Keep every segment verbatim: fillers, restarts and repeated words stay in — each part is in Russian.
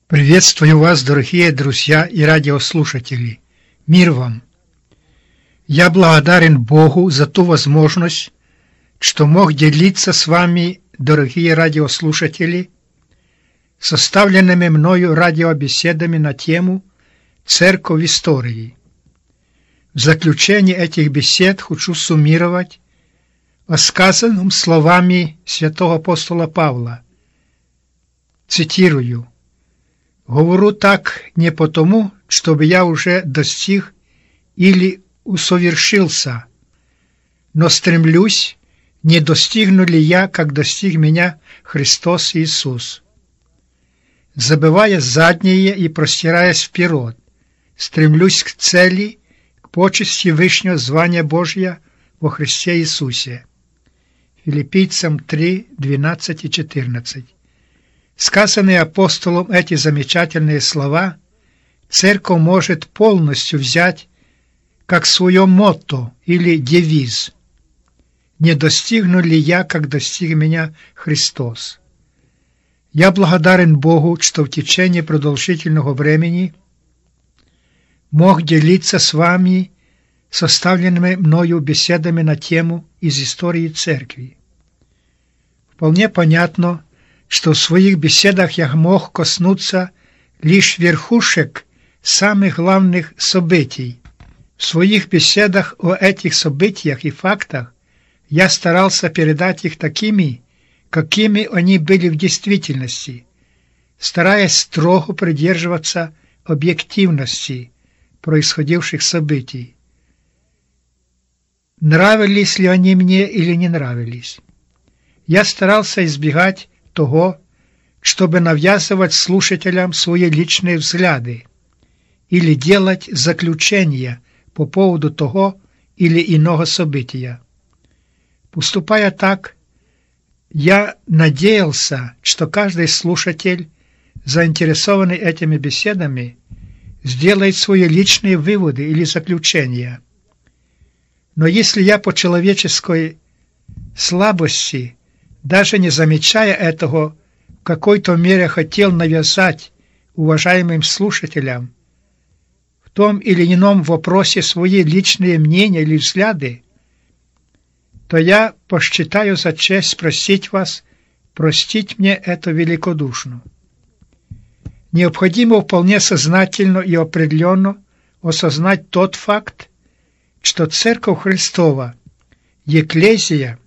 Приветствую вас, дорогие друзья и радиослушатели. Мир вам! Я благодарен Богу за ту возможность, что мог делиться с вами, дорогие радиослушатели, составленными мною радиобеседами на тему «Церковь в истории». В заключение этих бесед хочу суммировать о сказанном словами святого апостола Павла. Цитирую: «Говорю так не потому, чтобы я уже достиг или усовершился, но стремлюсь, не достигну ли я, как достиг меня Христос Иисус. Забывая заднее и простираясь вперед, стремлюсь к цели, к почести вышнего звания Божия во Христе Иисусе». Филиппийцам три, двенадцать и четырнадцать. Сказанные апостолом эти замечательные слова церковь может полностью взять как свое мотто или девиз: «Не достигну ли я, как достиг меня Христос». Я благодарен Богу, что в течение продолжительного времени мог делиться с вами составленными мною беседами на тему из истории церкви. Вполне понятно, что в своих беседах я мог коснуться лишь верхушек самых главных событий. В своих беседах о этих событиях и фактах я старался передать их такими, какими они были в действительности, стараясь строго придерживаться объективности происходивших событий. Нравились ли они мне или не нравились? Я старался избегать того, чтобы навязывать слушателям свои личные взгляды или делать заключения по поводу того или иного события. Поступая так, я надеялся, что каждый слушатель, заинтересованный этими беседами, сделает свои личные выводы или заключения. Но если я по человеческой слабости, даже не замечая этого, в какой-то мере хотел навязать уважаемым слушателям в том или ином вопросе свои личные мнения или взгляды, то я посчитаю за честь спросить вас простить мне это великодушно. Необходимо вполне сознательно и определенно осознать тот факт, что Церковь Христова, Екклезия,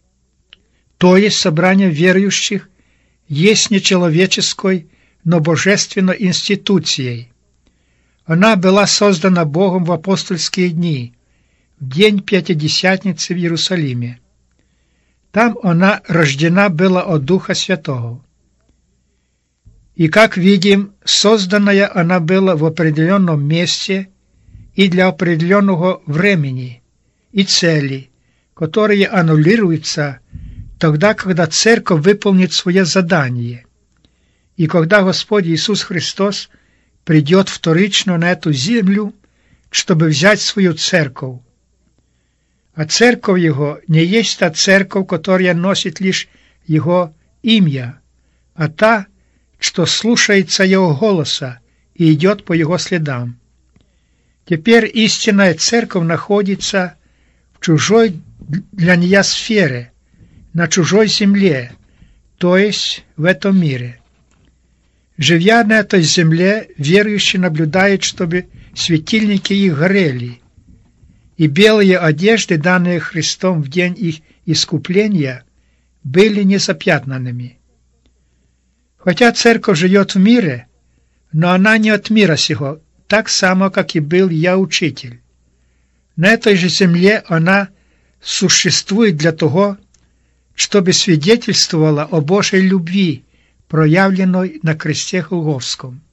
то есть собрание верующих, есть не человеческой, но божественной институцией. Она была создана Богом в апостольские дни, в день Пятидесятницы в Иерусалиме. Там она рождена была от Духа Святого. И, как видим, созданная она была в определенном месте и для определенного времени и цели, которые аннулируются тогда, когда Церковь выполнит свое задание, и когда Господь Иисус Христос придет вторично на эту землю, чтобы взять свою Церковь. А Церковь Его не есть та Церковь, которая носит лишь Его имя, а та, что слушается Его голоса и идет по Его следам. Теперь истинная Церковь находится в чужой для нее сфере, на чужой земле, то есть в этом мире. Живя на этой земле, верующие наблюдают, чтобы светильники их горели, и белые одежды, данные Христом в день их искупления, были незапятнанными. Хотя Церковь живет в мире, но она не от мира сего, так само, как и был я учитель. На этой же земле она существует для того, чтобы свидетельствовала о Божьей любви, проявленной на кресте Голгофском.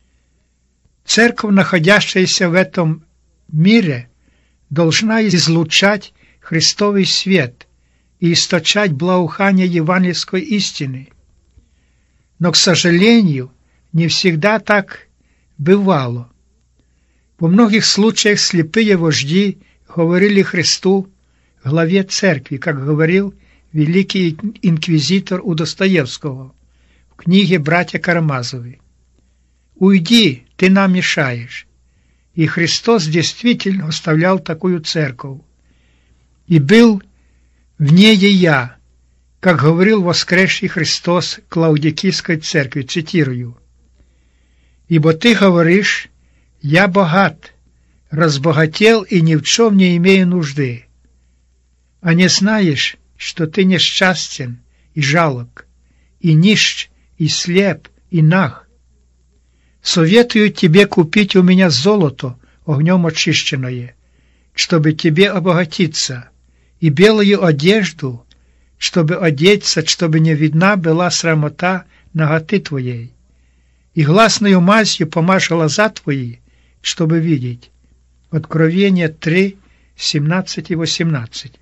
Церковь, находящаяся в этом мире, должна излучать Христовый свет и источать благоухание евангельской истины. Но, к сожалению, не всегда так бывало. Во многих случаях слепые вожди говорили Христу, главе церкви, как говорил великий инквизитор у Достоевского в книге «Братья Карамазовы». «Уйди, ты нам мешаешь». И Христос действительно оставлял такую церковь. «И был в ней я», как говорил воскресший Христос к Лаудикийской церкви, цитирую, «Ибо ты говоришь, я богат, разбогател и ни в чем не имею нужды, а не знаешь, что ты несчастен и жалок, и нищ, и слеп, и наг. Советую тебе купить у меня золото огнем очищенное, чтобы тебе обогатиться, и белую одежду, чтобы одеться, чтобы не видна была срамота наготы твоей, и гласною мазью помажь глаза твои, чтобы видеть». Откровение три, семнадцать и восемнадцать.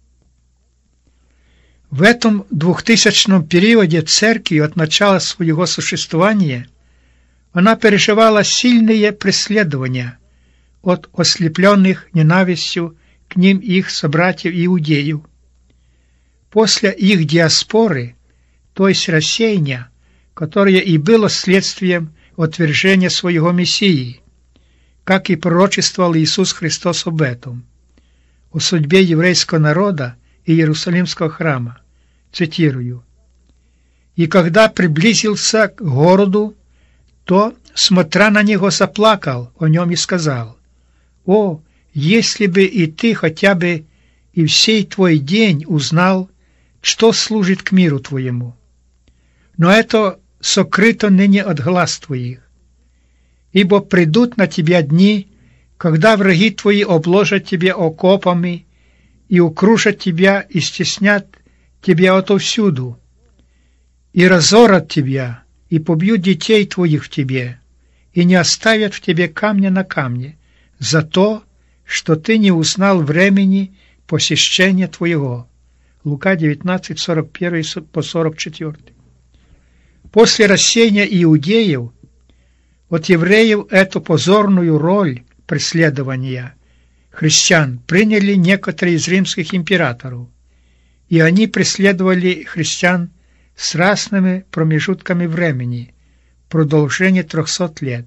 В этом двухтысячном периоде церкви от начала своего существования она переживала сильные преследования от ослепленных ненавистью к ним их собратьев-иудеев. После их диаспоры, то есть рассеяния, которое и было следствием отвержения своего Мессии, как и пророчествовал Иисус Христос об этом, о судьбе еврейского народа и Иерусалимского храма. Цитирую. «И когда приблизился к городу, то, смотря на него, заплакал о нем и сказал: О, если бы и ты хотя бы и всей твой день узнал, что служит к миру твоему. Но это сокрыто ныне от глаз твоих. Ибо придут на тебя дни, когда враги твои обложат тебя окопами и укружат тебя и стеснят тебя отовсюду, и разорят тебя, и побьют детей твоих в тебе, и не оставят в тебе камня на камне, за то, что ты не узнал времени посещения твоего». Лука девятнадцать, сорок один по сорок четыре. После рассеяния иудеев от евреев эту позорную роль преследования христиан приняли некоторые из римских императоров, и они преследовали христиан с разными промежутками времени, продолжение трехсот лет.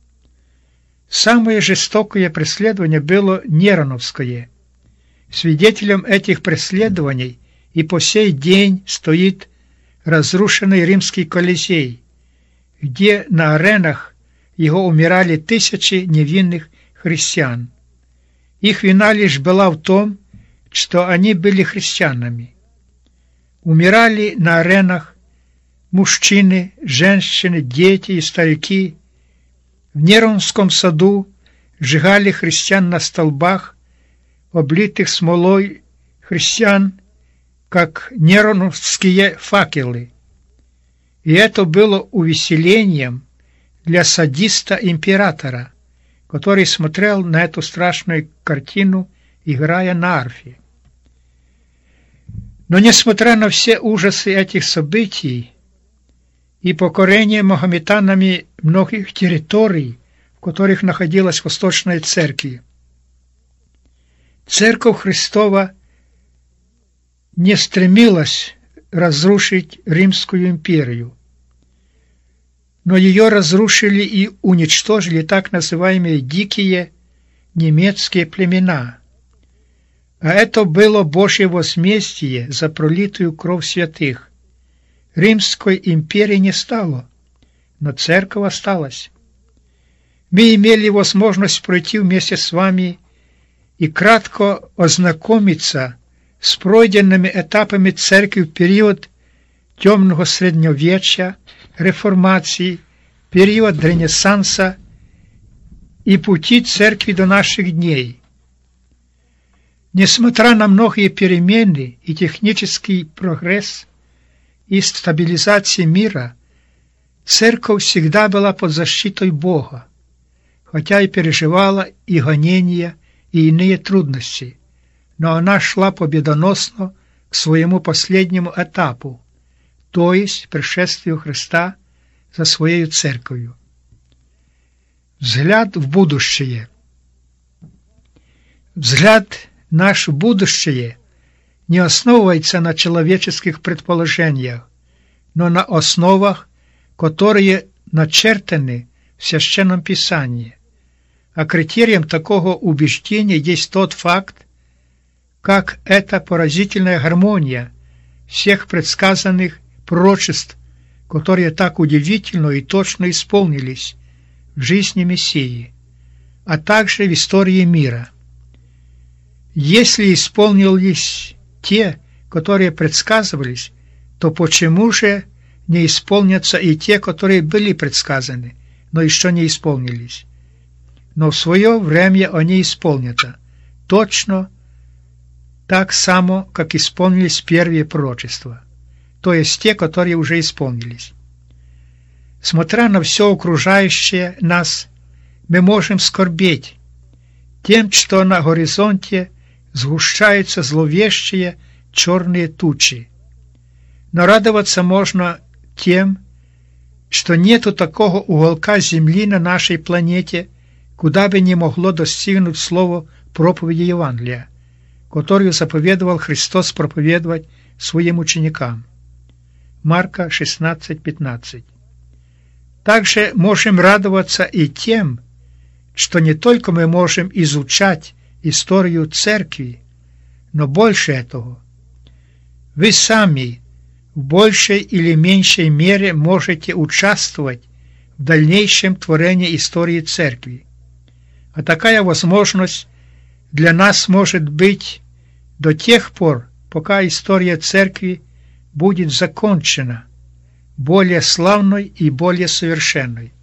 Самое жестокое преследование было Нероновское. Свидетелем этих преследований и по сей день стоит разрушенный римский Колизей, где на аренах его умирали тысячи невинных христиан. Их вина лишь была в том, что они были христианами. Умирали на аренах мужчины, женщины, дети и старики. В Неронском саду сжигали христиан на столбах, облитых смолой христиан, как нероновские факелы. И это было увеселением для садиста-императора, который смотрел на эту страшную картину, играя на арфе. Но несмотря на все ужасы этих событий и покорение магометанами многих территорий, в которых находилась Восточная Церковь, Церковь Христова не стремилась разрушить Римскую империю, но ее разрушили и уничтожили так называемые дикие немецкие племена. А это было Божье возмездие за пролитую кровь святых. Римской империи не стало, но церковь осталась. Мы имели возможность пройти вместе с вами и кратко ознакомиться с пройденными этапами церкви в период темного средневечья, реформации, период Ренессанса и пути церкви до наших дней. Несмотря на многие перемены и технический прогресс и стабилизацию мира, церковь всегда была под защитой Бога, хотя и переживала и гонения, и иные трудности, но она шла победоносно к своему последнему этапу, то есть пришествию Христа за своей церковью. Взгляд в будущее. Взгляд наш в будущее не основывается на человеческих предположениях, но на основах, которые начертаны в Священном Писании. А критерием такого убеждения есть тот факт, как эта поразительная гармония всех предсказанных пророчеств, которые так удивительно и точно исполнились в жизни Мессии, а также в истории мира. Если исполнились те, которые предсказывались, то почему же не исполнятся и те, которые были предсказаны, но еще не исполнились? Но в свое время они исполнятся, точно так само, как исполнились первые пророчества, то есть те, которые уже исполнились. Смотря на все окружающее нас, мы можем скорбеть тем, что на горизонте сгущаются зловещие черные тучи. Но радоваться можно тем, что нету такого уголка земли на нашей планете, куда бы не могло достигнуть слово проповеди Евангелия, которую заповедовал Христос проповедовать своим ученикам. Марка шестнадцать пятнадцать. Также можем радоваться и тем, что не только мы можем изучать историю Церкви, но больше этого. Вы сами в большей или меньшей мере можете участвовать в дальнейшем творении истории Церкви. А такая возможность для нас может быть до тех пор, пока история Церкви будет закончена, более славной и более совершенной.